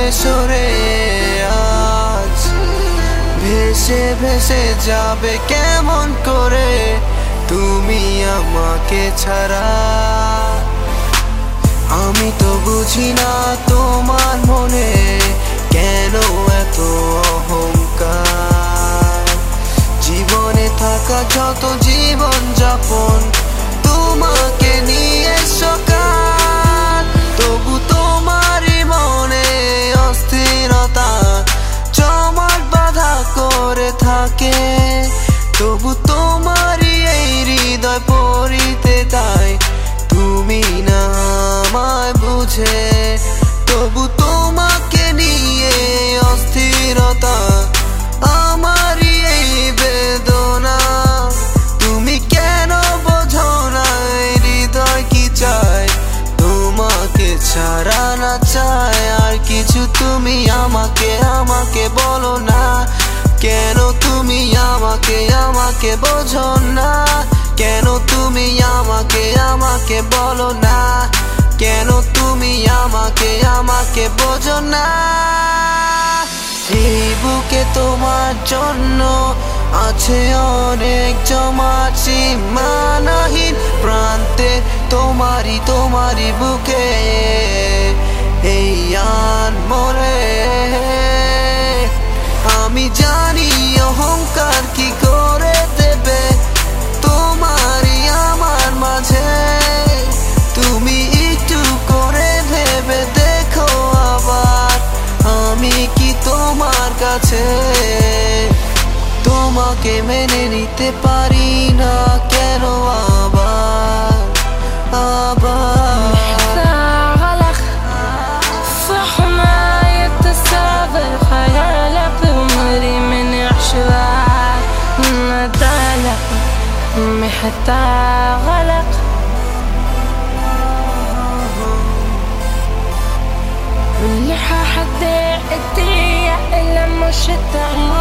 সরে আজ ভেসে ভেসে যাবে কেমন করে তুমি আমাকে ছাড়া। আমি তো বুঝি না তোমার মনে কেন এত অহংকার। জীবনে থাকা যত জীবন যাপন তোমাকে নিয়ে সকাল, তবু তোমারই মনে অস্থিরতা জমাট বাঁধা করে থাকে। তবু তোমারই এই হৃদয় পড়িতে তাই তুমি না আমায় বুঝে। তবু তোমাকে নিয়ে অস্থিরতা আমারই এই বেদনা। তুমি কেন বোঝো না হৃদয় কি চায়, তোমাকে ছাড়া না চায় আর কিছু। তুমি আমাকে আমাকে বলো না কেন, তুমি আমাকে আমাকে বোঝো না কেন। তুমি আমাকে আমাকে বলো না কেন, তুমি আমাকে আমাকে বোঝো না। এই বুকে তোমার জন্য আছে অনেক জমাট সীমানাহীন প্রান্তে তোমারই তোমারই বুকে এই আনমনে। আমি জানি অহংকার কি করে দেবে তোমারই আমার মাঝে। তুমি একটু করে ভেবে দেখো আবার আমি কি তোমার কাছে। তোমাকে মেনে নিতে পারি না কেন আবার আবার। حتى غلق اللي حدي إلا مش التعليم